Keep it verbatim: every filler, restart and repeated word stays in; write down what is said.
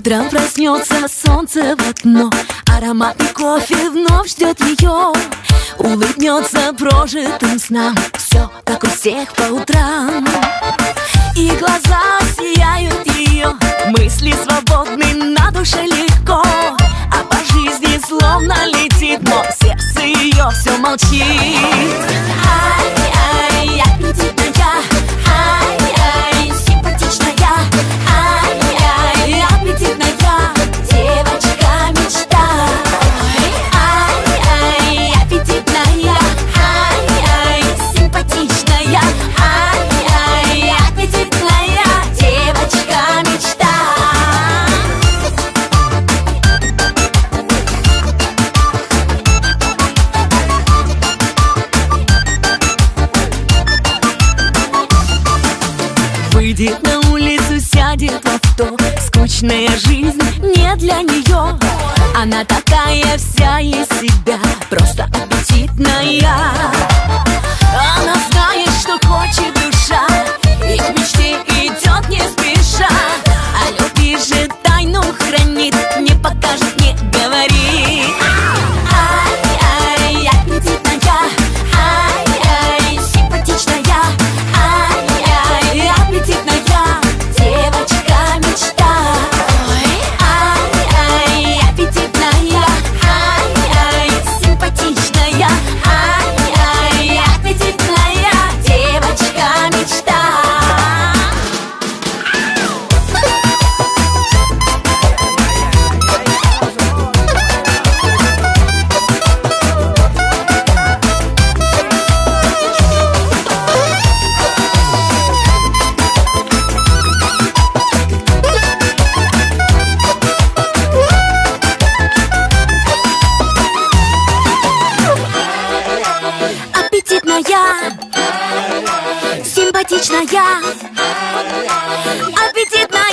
Утром проснется солнце в окно, ароматный кофе вновь ждет ее. Улыбнется прожитым снам, все как у всех по утрам. И глаза сияют ее, мысли свободны, на душе легко. А по жизни словно летит, но сердце ее все молчит. Ай-ай, аппетитная, ай-ай, симпатичная, ай-ай, аппетитная девочка-мечта. Ай-ай, аппетитная, ай-ай, симпатичная, ай-ай, аппетитная девочка-мечта. Выйдет на улицу, сядет в авто. Скучная жизнь не для нее. Она такая вся из себя, просто аппетитная. Она знает, что хочет душа, и к мечте идет не спеша. А любви же тайну хранит, не покажет, не говорит. Ай-ай, аппетитная, ай-ай, симпатичная, ай-ай, аппетитная девочка-мечта. Ай-ай, аппетитная, ай-ай, симпатичная, ай-ай, аппетитная девочка-мечта. Аппетитная, симпатичная, аппетитная